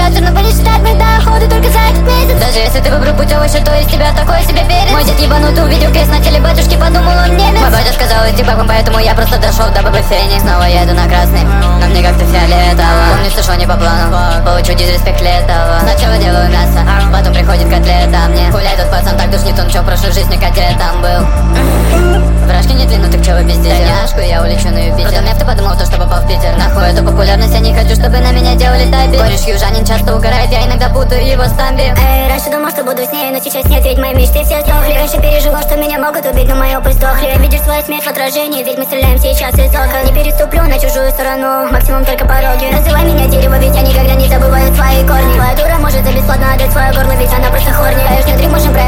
все равно будешь считать мои доходы только за этот месяц. Даже если ты выбрал путевый, то из тебя такой себе перец. Мой дед ебанутый увидел крест на теле батюшки, подумал он немец. Мой батя сказал идти бабам, поэтому я просто дошел до бабы Фени. Снова еду на красный, но мне как-то фиолетово. Помнится, что не по плану, получу дизреспект летого. Сначала делаю мясо, потом приходит котлета. Мне хуляй тут пацан так душнит, он чё в прошлой жизни кадетом был. Вражки не длинну, так чё вы пиздите? Няшку, я улечу на Юпитер. Просто мне подумал, то, что попал в Питер. Нахуй эту популярность, я не хочу, чтобы на меня делали тайпи. Кореш южанин часто угорает, я иногда путаю его с Тамби. Эй, раньше думал, что буду с ней, но сейчас нет, ведь мои мечты все сдохли. Раньше переживал, что меня могут убить, но мои опы сдохли. Видишь свою смерть в отражении, ведь мы стреляем сейчас из окон. Не переступлю на чужую сторону, максимум только пороги. Называй меня дерево, ведь я никогда не забываю свои корни. Твоя дура может за бесплатно отдать свое горло, ведь она просто хорни. А уж не можем